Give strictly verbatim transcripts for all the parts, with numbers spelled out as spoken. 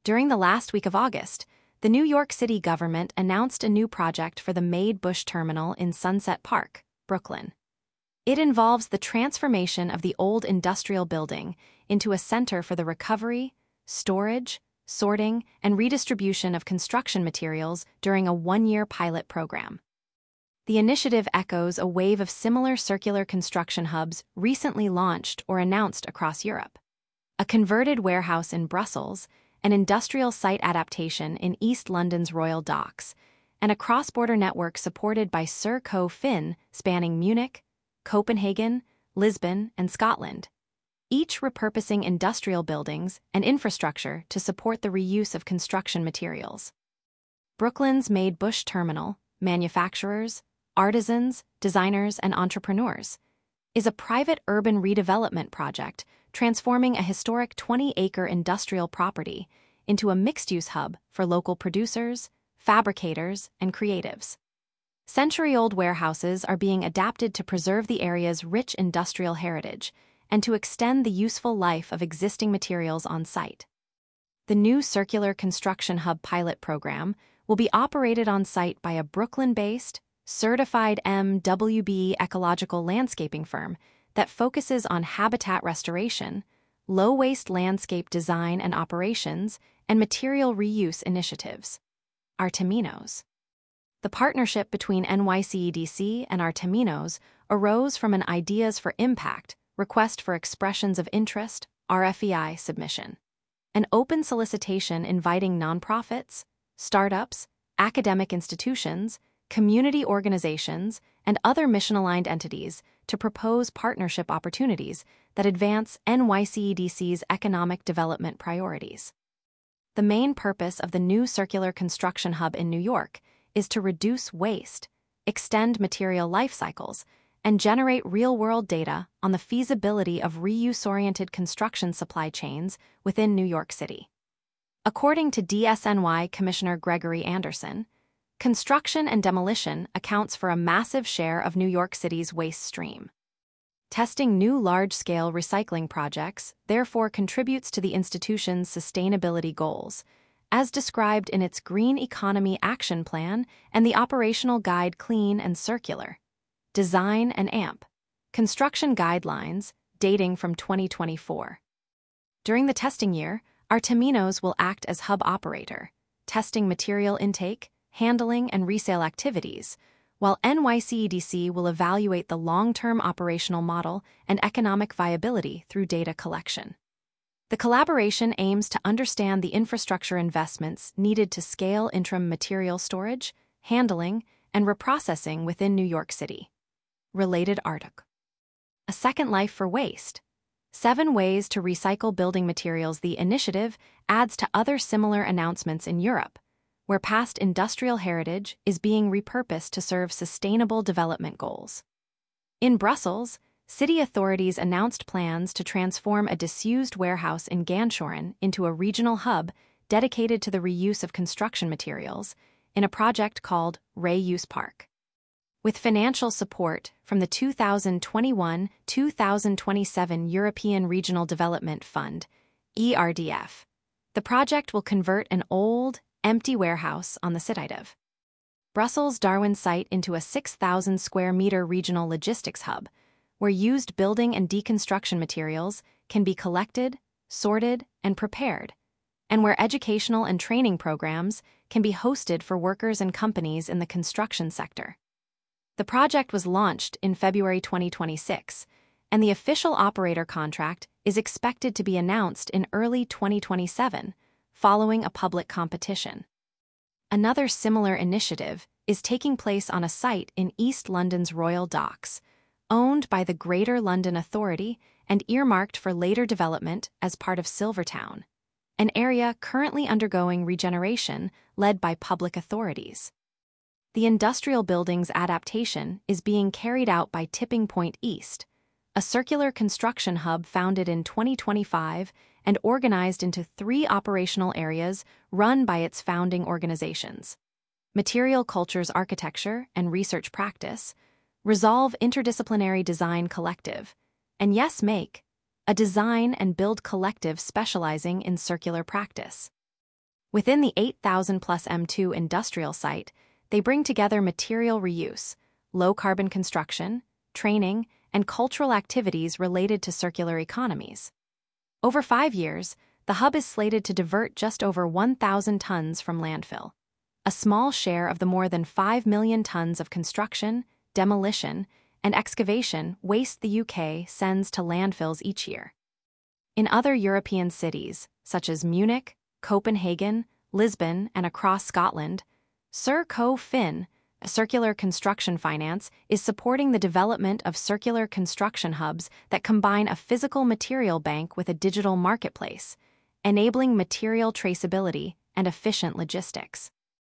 During the last week of August, the New York City government announced a new project for the Made-Bush Terminal in Sunset Park, Brooklyn. It involves the transformation of the old industrial building into a center for the recovery, storage, sorting, and redistribution of construction materials during a one-year pilot program. The initiative echoes a wave of similar circular construction hubs recently launched or announced across Europe. A converted warehouse in Brussels, an industrial site adaptation in East London's Royal Docks, and a cross-border network supported by Serco Fin spanning Munich, Copenhagen, Lisbon, and Scotland, each repurposing industrial buildings and infrastructure to support the reuse of construction materials. Brooklyn's Made-Bush Terminal, manufacturers, artisans, designers, and entrepreneurs, is a private urban redevelopment project transforming a historic twenty-acre industrial property into a mixed-use hub for local producers, fabricators, and creatives. Century-old warehouses are being adapted to preserve the area's rich industrial heritage and to extend the useful life of existing materials on site. The new Circular Construction Hub pilot program will be operated on site by a Brooklyn-based, certified M W B ecological landscaping firm that focuses on habitat restoration, low-waste landscape design and operations, and material reuse initiatives. Arteminos. The partnership between N Y C E D C and Arteminos arose from an Ideas for Impact request for expressions of interest R F E I submission, an open solicitation inviting nonprofits, startups, academic institutions, community organizations, and other mission-aligned entities to propose partnership opportunities that advance N Y C E D C's economic development priorities. The main purpose of the new Circular Construction Hub in New York is to reduce waste, extend material life cycles, and generate real-world data on the feasibility of reuse-oriented construction supply chains within New York City. According to D S N Y Commissioner Gregory Anderson, construction and demolition accounts for a massive share of New York City's waste stream. Testing new large-scale recycling projects therefore contributes to the institution's sustainability goals, as described in its Green Economy Action Plan and the Operational Guide Clean and Circular, Design and A M P, construction guidelines dating from twenty twenty-four. During the testing year, Arteminos will act as hub operator, testing material intake, handling, and resale activities, while N Y C E D C will evaluate the long-term operational model and economic viability through data collection. The collaboration aims to understand the infrastructure investments needed to scale interim material storage, handling, and reprocessing within New York City. Related article. A Second Life for Waste. Seven Ways to Recycle Building Materials. The initiative adds to other similar announcements in Europe, where past industrial heritage is being repurposed to serve sustainable development goals. In Brussels, city authorities announced plans to transform a disused warehouse in Ganshoren into a regional hub dedicated to the reuse of construction materials in a project called Reuse Park. With financial support from the two thousand twenty-one to two thousand twenty-seven European Regional Development Fund, E R D F, the project will convert an old, empty warehouse on the site of Brussels Darwin site into a six thousand square meter regional logistics hub, where used building and deconstruction materials can be collected, sorted, and prepared, and where educational and training programs can be hosted for workers and companies in the construction sector. The project was launched in February twenty twenty-six, and the official operator contract is expected to be announced in early twenty twenty-seven, following a public competition. Another similar initiative is taking place on a site in East London's Royal Docks, owned by the Greater London Authority and earmarked for later development as part of Silvertown, an area currently undergoing regeneration led by public authorities. The industrial building's adaptation is being carried out by Tipping Point East, a circular construction hub founded in twenty twenty-five and organized into three operational areas run by its founding organizations: Material Cultures Architecture and Research Practice, Resolve Interdisciplinary Design Collective, and Yes Make, a design and build collective specializing in circular practice. Within the eight thousand plus M two industrial site, they bring together material reuse, low-carbon construction, training, and cultural activities related to circular economies. Over five years, the hub is slated to divert just over one thousand tons from landfill, a small share of the more than five million tons of construction, demolition, and excavation waste the U K sends to landfills each year. In other European cities, such as Munich, Copenhagen, Lisbon, and across Scotland, Circo Fin, a circular construction finance, is supporting the development of circular construction hubs that combine a physical material bank with a digital marketplace, enabling material traceability and efficient logistics.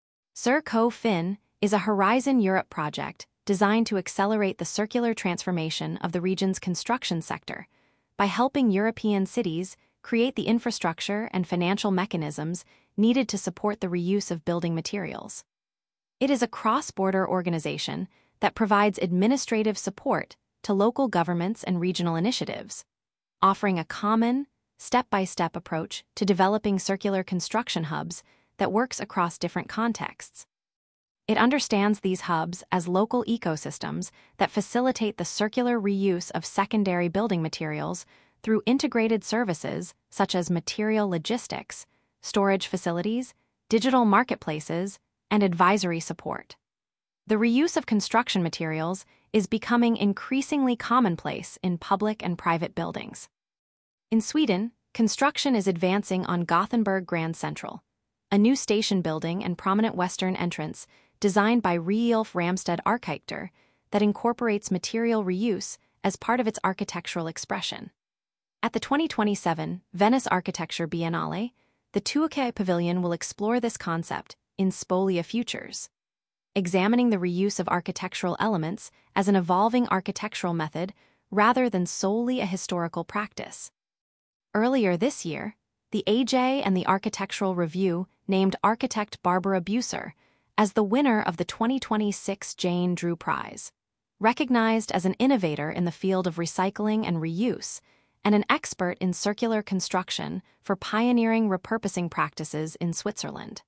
Circo Fin is a Horizon Europe project designed to accelerate the circular transformation of the region's construction sector by helping European cities create the infrastructure and financial mechanisms needed to support the reuse of building materials. It is a cross-border organization that provides administrative support to local governments and regional initiatives, offering a common, step-by-step approach to developing circular construction hubs that works across different contexts. It understands these hubs as local ecosystems that facilitate the circular reuse of secondary building materials through integrated services such as material logistics, storage facilities, digital marketplaces, and advisory support. The reuse of construction materials is becoming increasingly commonplace in public and private buildings. In Sweden, construction is advancing on Gothenburg Grand Central, a new station building and prominent western entrance designed by Riulf Ramstad Arkitekter that incorporates material reuse as part of its architectural expression. At the twenty twenty-seven Venice Architecture Biennale, the Tuukai Pavilion will explore this concept in Spolia Futures, examining the reuse of architectural elements as an evolving architectural method rather than solely a historical practice. Earlier this year, the A J and the Architectural Review named architect Barbara Buser as the winner of the twenty twenty-six Jane Drew Prize, recognized as an innovator in the field of recycling and reuse, and an expert in circular construction for pioneering repurposing practices in Switzerland.